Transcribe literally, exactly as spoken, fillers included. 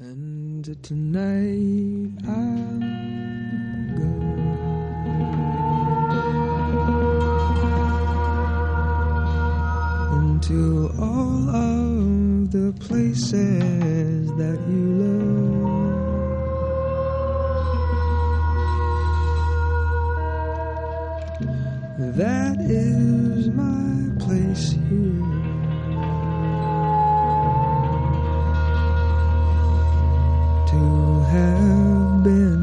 And tonight I'll go into all of the places that you love. That is my place here. To have been